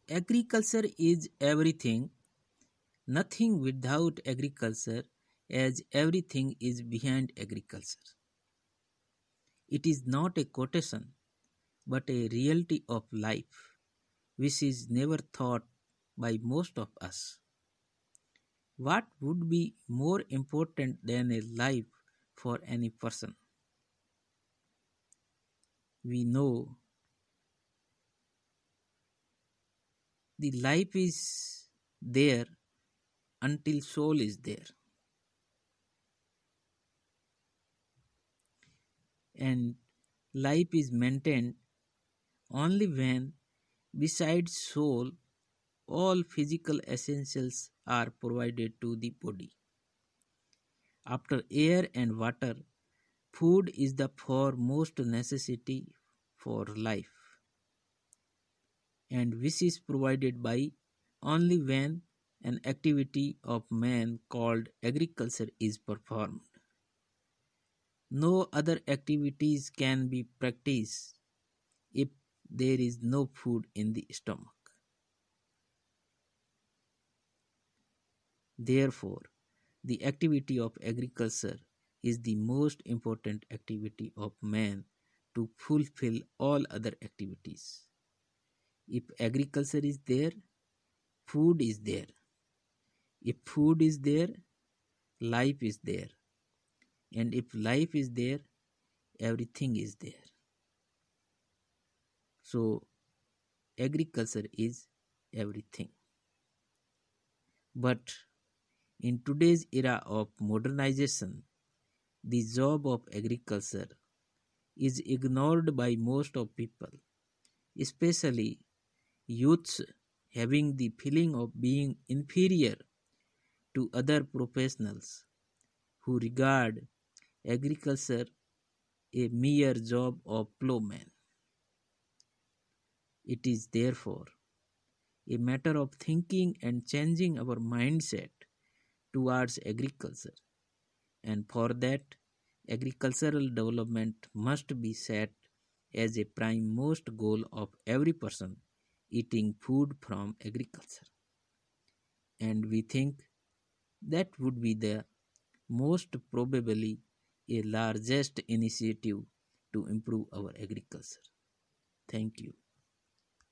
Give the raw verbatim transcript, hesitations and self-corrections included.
Agriculture is everything, nothing without agriculture, as everything is behind agriculture. It is not a quotation, but a reality of life, which is never thought by most of us. What would be more important than a life for any person? We know the life is there until soul is there, and life is maintained only when, besides soul, all physical essentials are provided to the body. After air and water, food is the foremost necessity for life, and which is provided by only when an activity of man called agriculture is performed. No other activities can be practiced if there is no food in the stomach. Therefore, the activity of agriculture is the most important activity of man to fulfill all other activities. If agriculture is there, food is there. If food is there, life is there. And if life is there, everything is there. So, agriculture is everything. But in today's era of modernization, the job of agriculture is ignored by most of people, especially youths having the feeling of being inferior to other professionals who regard agriculture a mere job of plowman. It is therefore a matter of thinking and changing our mindset towards agriculture, and for that, agricultural development must be set as a prime most goal of every person eating food from agriculture. And we think that would be the most probably a largest initiative to improve our agriculture. Thank you.